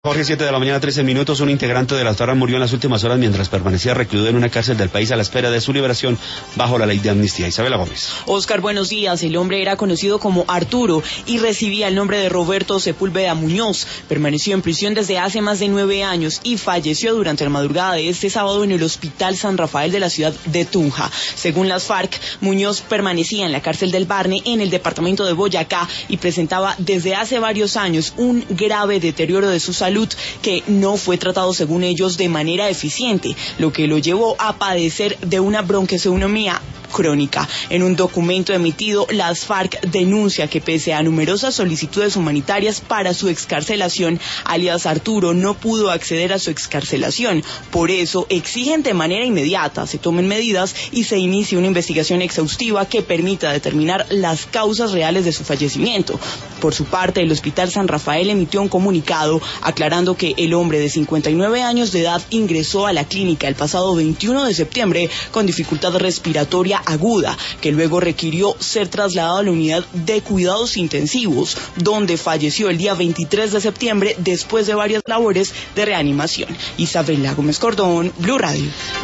Jorge, 7 de la mañana, 13 minutos. Un integrante de las FARC murió en las últimas horas mientras permanecía recluido en una cárcel del país a la espera de su liberación bajo la ley de amnistía. Isabela Gómez. Oscar, buenos días. El hombre era conocido como Arturo y recibía el nombre de Roberto Sepúlveda Muñoz. Permaneció en prisión desde hace más de 9 años y falleció durante la madrugada de este sábado en el Hospital San Rafael de la ciudad de Tunja. Según las FARC, Muñoz permanecía en la cárcel del Barne en el departamento de Boyacá y presentaba desde hace varios años un grave deterioro de su salud que no fue tratado, según ellos, de manera eficiente, lo que lo llevó a padecer de una bronquiopneumonía crónica. En un documento emitido, las FARC denuncia que pese a numerosas solicitudes humanitarias para su excarcelación, alias Arturo no pudo acceder a su excarcelación. Por eso exigen de manera inmediata se tomen medidas y se inicie una investigación exhaustiva que permita determinar las causas reales de su fallecimiento. Por su parte, el Hospital San Rafael emitió un comunicado aclarando que el hombre de 59 años de edad ingresó a la clínica el pasado 21 de septiembre con dificultad respiratoria aguda, que luego requirió ser trasladado a la unidad de cuidados intensivos, donde falleció el día 23 de septiembre después de varias labores de reanimación. Isabela Gómez Cordón, Blue Radio.